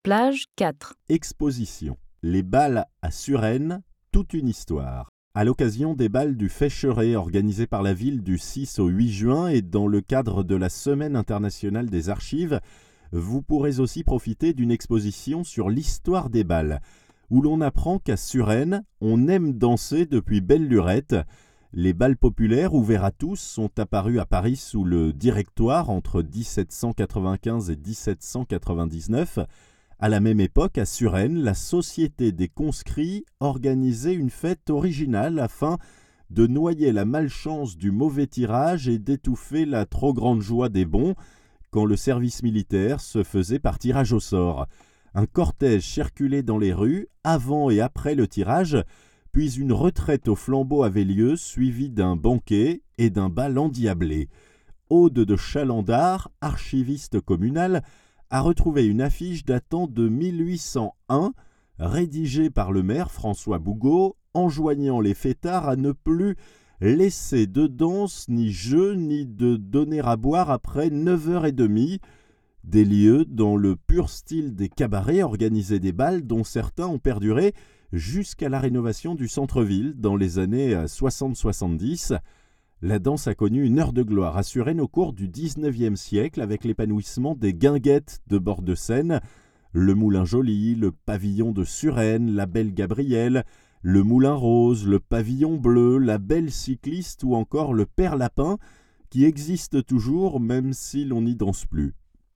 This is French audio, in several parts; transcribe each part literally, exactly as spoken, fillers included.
Plage quatre. Exposition. Les bals à Suresnes, toute une histoire. À l'occasion des bals du Fécheret organisés par la ville du six au huit juin et dans le cadre de la Semaine internationale des archives, vous pourrez aussi profiter d'une exposition sur l'histoire des bals, où l'on apprend qu'à Suresnes, on aime danser depuis belle lurette. Les bals populaires ouverts à tous sont apparus à Paris sous le Directoire entre dix-sept cent quatre-vingt-quinze et dix-sept cent quatre-vingt-dix-neuf. À la même époque, à Suresnes, la Société des conscrits organisait une fête originale afin de noyer la malchance du mauvais tirage et d'étouffer la trop grande joie des bons quand le service militaire se faisait par tirage au sort. Un cortège circulait dans les rues avant et après le tirage, puis une retraite au flambeau avait lieu, suivie d'un banquet et d'un bal endiablé. Aude de Chalandard, archiviste communal, a retrouvé une affiche datant de mille huit cent un, rédigée par le maire François Bougot, enjoignant les fêtards à ne plus laisser de danse, ni jeu, ni de donner à boire après neuf heures trente. Des lieux dans le pur style des cabarets organisaient des bals dont certains ont perduré jusqu'à la rénovation du centre-ville dans les années soixante soixante-dix. La danse a connu une heure de gloire à Suresnes au cours du dix-neuvième siècle avec l'épanouissement des guinguettes de bord de Seine, le Moulin Joli, le Pavillon de Suresnes, la Belle Gabrielle, le Moulin Rose, le Pavillon Bleu, la Belle Cycliste ou encore le Père Lapin, qui existent toujours même si l'on n'y danse plus.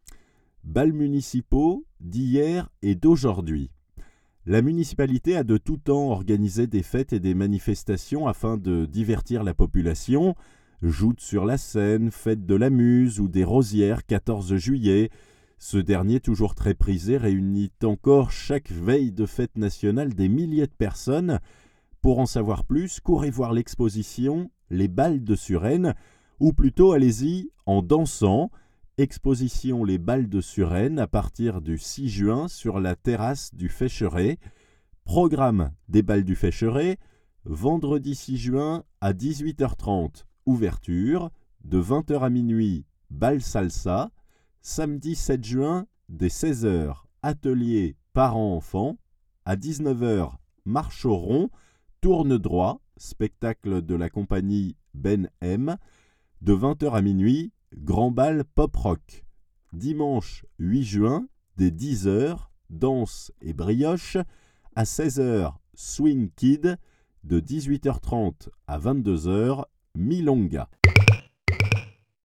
Bals municipaux d'hier et d'aujourd'hui. La municipalité a de tout temps organisé des fêtes et des manifestations afin de divertir la population. Joutes sur la Seine, fête de la Muse ou des Rosières quatorze juillet. Ce dernier, toujours très prisé, réunit encore chaque veille de fête nationale des milliers de personnes. Pour en savoir plus, courez voir l'exposition « Les bals de Suresnes » ou plutôt allez-y en dansant. Exposition Les bals de Suresnes à partir du six juin sur la terrasse du Fécheret. Programme des bals du Fécheret, vendredi six juin à dix-huit heures trente, ouverture, de vingt heures à minuit, bal salsa, samedi sept juin, dès seize heures, atelier parents-enfants, à dix-neuf heures, marche au rond, tourne droit, spectacle de la compagnie Ben M, de vingt heures à minuit, grand bal pop-rock. Dimanche huit juin, dès dix heures, danse et brioche. À seize heures, swing kid. De dix-huit heures trente à vingt-deux heures, milonga.